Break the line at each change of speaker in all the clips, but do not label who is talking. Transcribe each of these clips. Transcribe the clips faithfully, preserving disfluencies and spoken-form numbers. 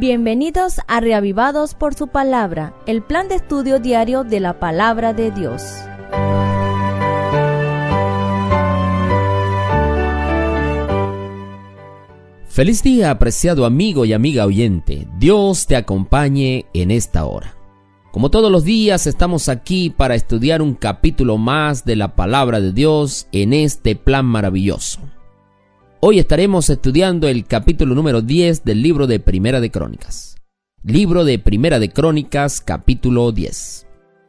Bienvenidos a Reavivados por su Palabra, el plan de estudio diario de la Palabra de Dios.
Feliz día, apreciado amigo y amiga oyente. Dios te acompañe en esta hora. Como todos los días, estamos aquí para estudiar un capítulo más de la Palabra de Dios en este plan maravilloso. Hoy estaremos estudiando el capítulo número diez del libro de Primera de Crónicas. Libro de Primera de Crónicas, capítulo diez.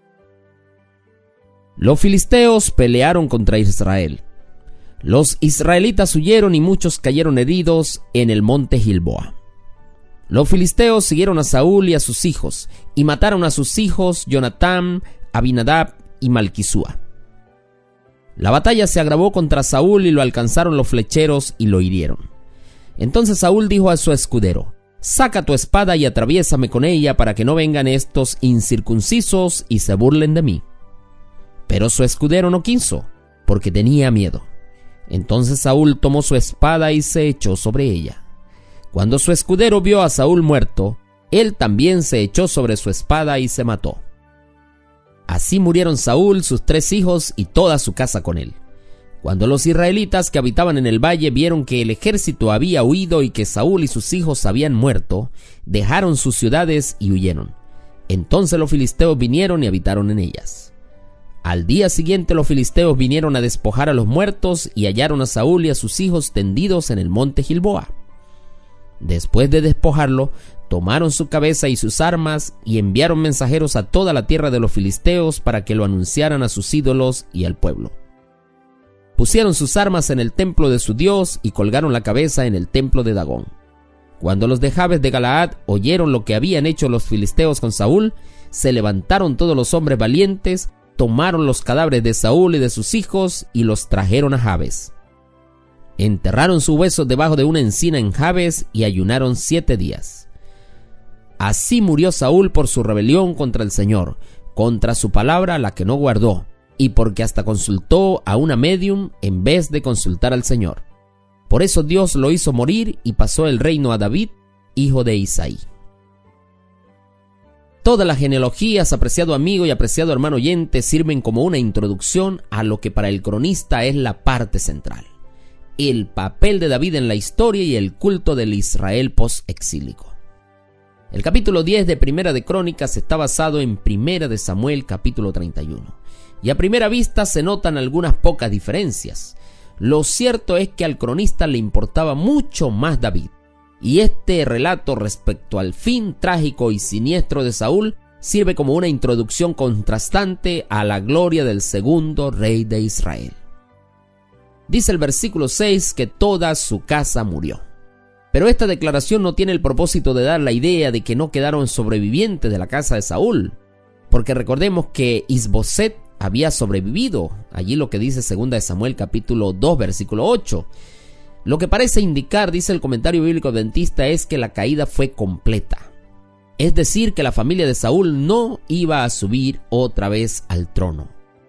Los filisteos pelearon contra Israel. Los israelitas huyeron y muchos cayeron heridos en el monte Gilboa. Los filisteos siguieron a Saúl y a sus hijos, y mataron a sus hijos Jonatán, Abinadab y Malquisúa. La batalla se agravó contra Saúl y lo alcanzaron los flecheros y lo hirieron. Entonces Saúl dijo a su escudero: «Saca tu espada y atraviésame con ella para que no vengan estos incircuncisos y se burlen de mí». Pero su escudero no quiso, porque tenía miedo. Entonces Saúl tomó su espada y se echó sobre ella. Cuando su escudero vio a Saúl muerto, él también se echó sobre su espada y se mató. Así murieron Saúl, sus tres hijos y toda su casa con él. Cuando los israelitas que habitaban en el valle vieron que el ejército había huido y que Saúl y sus hijos habían muerto, dejaron sus ciudades y huyeron. Entonces los filisteos vinieron y habitaron en ellas. Al día siguiente los filisteos vinieron a despojar a los muertos y hallaron a Saúl y a sus hijos tendidos en el monte Gilboa. Después de despojarlo, tomaron su cabeza y sus armas y enviaron mensajeros a toda la tierra de los filisteos para que lo anunciaran a sus ídolos y al pueblo. Pusieron sus armas en el templo de su Dios y colgaron la cabeza en el templo de Dagón. Cuando los de Jabes de Galaad oyeron lo que habían hecho los filisteos con Saúl, se levantaron todos los hombres valientes, tomaron los cadáveres de Saúl y de sus hijos y los trajeron a Jabes. Enterraron sus huesos debajo de una encina en Jabes y ayunaron siete días. Así murió Saúl por su rebelión contra el Señor, contra su palabra la que no guardó, y porque hasta consultó a una médium en vez de consultar al Señor. Por eso Dios lo hizo morir y pasó el reino a David, hijo de Isaí. Todas las genealogías, apreciado amigo y apreciado hermano oyente, sirven como una introducción a lo que para el cronista es la parte central: el papel de David en la historia y el culto del Israel post-exílico. El capítulo diez de Primera de Crónicas está basado en Primera de Samuel capítulo treinta y uno, y a primera vista se notan algunas pocas diferencias. Lo cierto es que al cronista le importaba mucho más David, y este relato respecto al fin trágico y siniestro de Saúl sirve como una introducción contrastante a la gloria del segundo rey de Israel. Dice el versículo seis que toda su casa murió. Pero esta declaración no tiene el propósito de dar la idea de que no quedaron sobrevivientes de la casa de Saúl, porque recordemos que Isboset había sobrevivido. Allí lo que dice segunda de Samuel capítulo dos versículo ocho. Lo que parece indicar, dice el comentario bíblico adventista, es que la caída fue completa. Es decir, que la familia de Saúl no iba a subir otra vez al trono.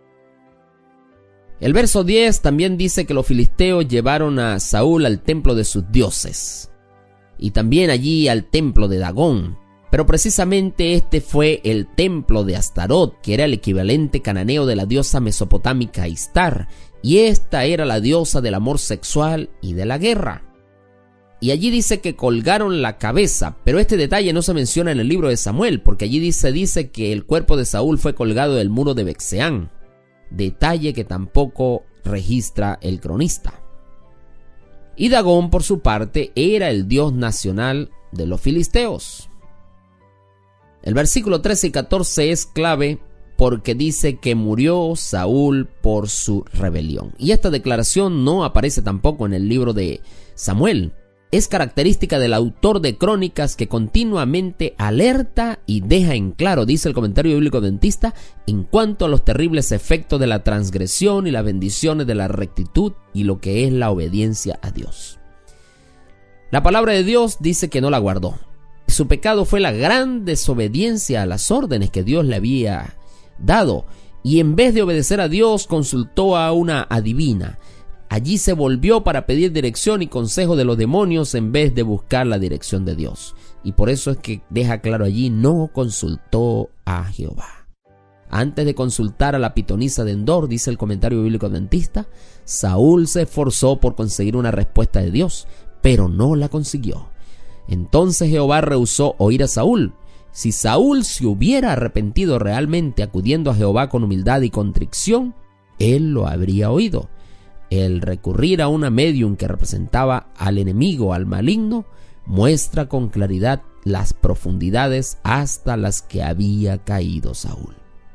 El verso diez también dice que los filisteos llevaron a Saúl al templo de sus dioses, y también allí al templo de Dagón, pero precisamente este fue el templo de Astarot, que era el equivalente cananeo de la diosa mesopotámica Istar, y esta era la diosa del amor sexual y de la guerra. Y allí dice que colgaron la cabeza, pero este detalle no se menciona en el libro de Samuel, porque allí dice, dice que el cuerpo de Saúl fue colgado del muro de Bexeán, detalle que tampoco registra el cronista. Y Dagón, por su parte, era el dios nacional de los filisteos. El versículo trece y catorce es clave porque dice que murió Saúl por su rebelión. Y esta declaración no aparece tampoco en el libro de Samuel. Es característica del autor de Crónicas, que continuamente alerta y deja en claro, dice el comentario bíblico adventista, en cuanto a los terribles efectos de la transgresión y las bendiciones de la rectitud y lo que es la obediencia a Dios. La palabra de Dios dice que no la guardó. Su pecado fue la gran desobediencia a las órdenes que Dios le había dado, y en vez de obedecer a Dios consultó a una adivina. Allí se volvió para pedir dirección y consejo de los demonios en vez de buscar la dirección de Dios. y por eso es que deja claro allí, no consultó a Jehová. Antes de consultar a la pitonisa de Endor, dice el comentario bíblico adventista, Saúl se esforzó por conseguir una respuesta de Dios, pero no la consiguió. Entonces Jehová rehusó oír a Saúl. Si Saúl se hubiera arrepentido realmente acudiendo a Jehová con humildad y contrición, él lo habría oído. El recurrir a una medium que representaba al enemigo, al maligno, muestra con claridad las profundidades hasta las que había caído Saúl.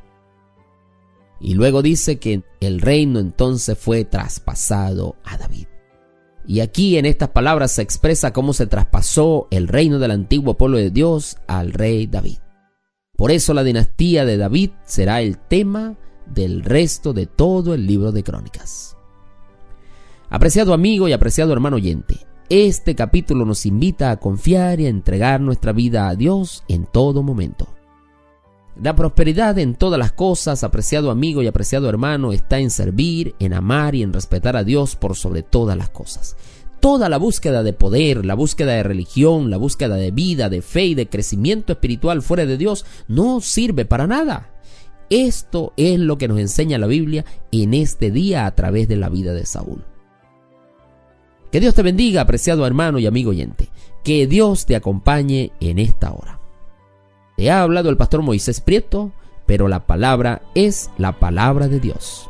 Y luego dice que el reino entonces fue traspasado a David. Y aquí en estas palabras se expresa cómo se traspasó el reino del antiguo pueblo de Dios al rey David. Por eso la dinastía de David será el tema del resto de todo el libro de Crónicas. Apreciado amigo y apreciado hermano oyente, este capítulo nos invita a confiar y a entregar nuestra vida a Dios en todo momento. La prosperidad en todas las cosas, apreciado amigo y apreciado hermano, está en servir, en amar y en respetar a Dios por sobre todas las cosas. Toda la búsqueda de poder, la búsqueda de religión, la búsqueda de vida, de fe y de crecimiento espiritual fuera de Dios no sirve para nada. Esto es lo que nos enseña la Biblia en este día a través de la vida de Saúl. Que Dios te bendiga, apreciado hermano y amigo oyente. Que Dios te acompañe en esta hora. Te ha hablado el pastor Moisés Prieto, pero la palabra es la palabra de Dios.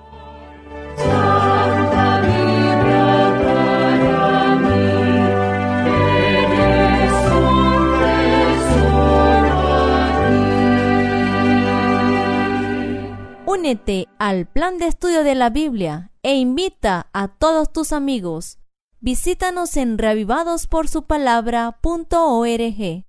Santa Biblia para mí, eres un tesoro aquí.
Únete al plan de estudio de la Biblia e invita a todos tus amigos. Visítanos en reavivados por su palabra punto org.